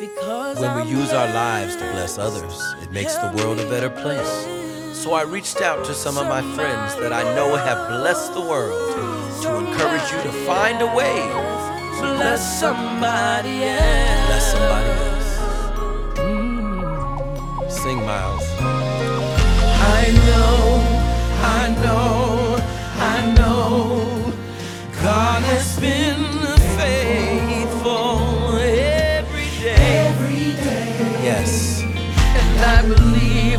When we use our lives to bless others, it makes the world a better place. So I reached out to some of my friends that I know have blessed the world to encourage you to find a way to bless somebody else. Bless somebody else. Sing, Miles. I know God has been faithful every day. Yes. And I believe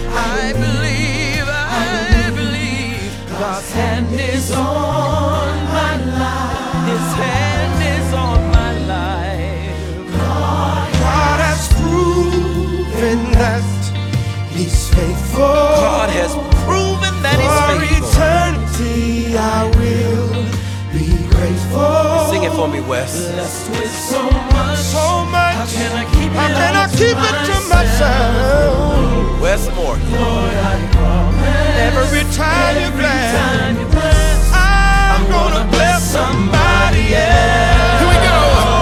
God's hand is on my life. His hand is on my life. God has proven that He's faithful. God has proven that He's faithful. For eternity I will be grateful. Sing it for me, Wes. Blessed with so much. How can I keep it to myself? Wes Moore. Lord, I promise. Every time you bless, I'm gonna bless somebody else. Here we go.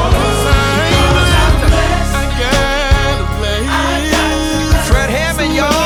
Fred Hammond, y'all.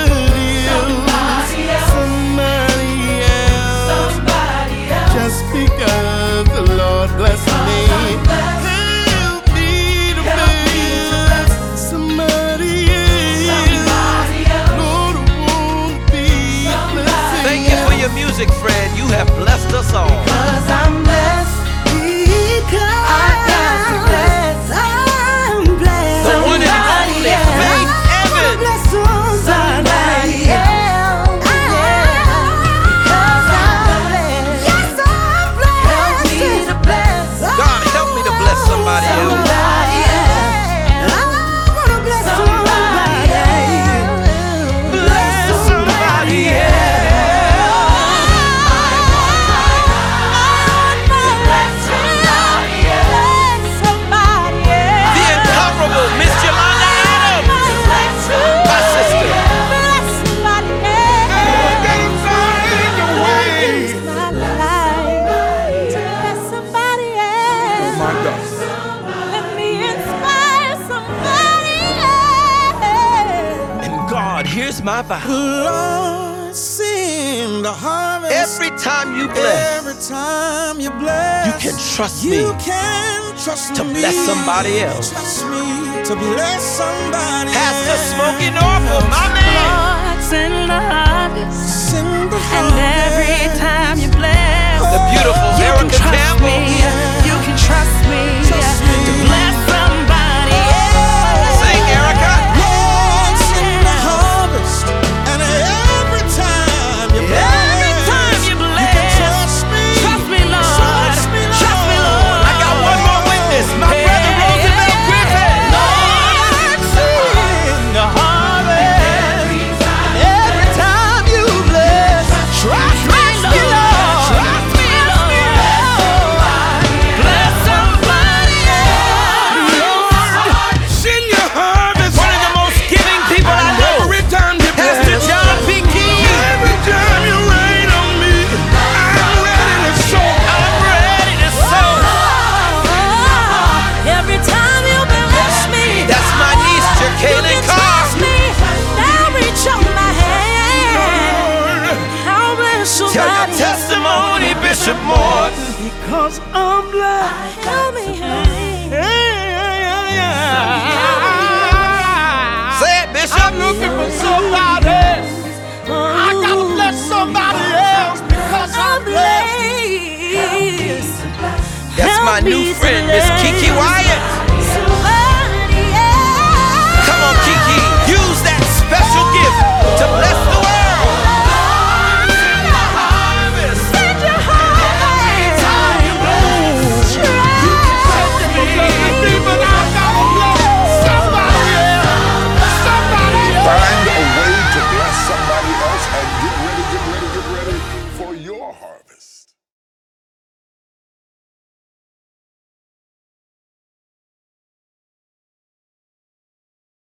Just because the Lord bless me, help me to bless somebody else. Lord, won't be blessing. Thank you for your music, Fred. You have blessed us all. Because I'm blessed. I got to bless. I'm blessed. The one and only Faith Evans. Somebody else. Because I'm blessed. Yes, I'm blessed. Help me to bless. God, help me to bless somebody else. Somebody else. I wanna bless somebody else. Bless somebody else. The incomparable Miss Yolanda Adams. My sister. Oh my God. And God, here's my vow. Lord, send the harvest. Every time you bless, Every time you bless, you can trust me you can trust to me bless somebody else. Trust me to bless somebody Pastor else. Smokey Norfolk, my man. Send the harvest, Send the and every harvest. time you bless, The beautiful you can Erica trust Campbell. me. You can trust me Trust me. to bless somebody else. Sing, Erica. Lord, send the harvest, and every time you bless, Every time you bless, you can trust me. trust me, Lord. Trust me, Lord. Trust me, Lord. I got one more witness, my brother Roosevelt Griffin. Lord, Send the harvest, every time you bless, trust me, Lord. trust me, Lord. Bless somebody else. Send your harvest. One of the most giving people I know. Every time you bless. Pastor John P. Key. Every time you rain on me, I'm ready to sow. I'm ready to sow. Every time you bless me, That's my niece, Jacqueline Carr. now reach on my hand. I'll bless Tell your somebody else. testimony, Bishop Morton. Because I'm blessed. Help me, help me. Say it, Bishop. I'm looking for somebody. I gotta bless somebody else because I'm blessed. That's my new friend, Miss Kiki White.